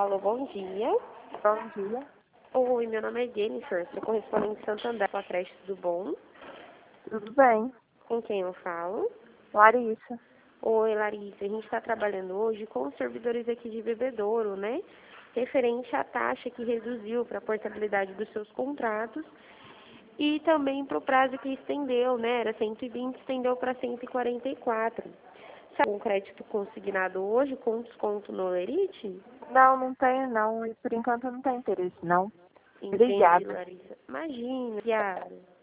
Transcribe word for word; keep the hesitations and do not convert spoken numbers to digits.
Alô, bom dia. Bom dia. Oi, meu nome é Jennifer, sou correspondente de Santander, sua creche, tudo bom? Tudo bem? Com quem eu falo? Larissa. Oi, Larissa, a gente está trabalhando hoje com os servidores aqui de Bebedouro, né? Referente à taxa que reduziu para a portabilidade dos seus contratos e também para o prazo que estendeu, né? Era cento e vinte, estendeu para cento e quarenta e quatro. Sabe um crédito consignado hoje com desconto no Lerite? Não, não tenho não. E por enquanto não tem interesse, não. Entendi, Obrigada. Larissa. Imagina, obrigada.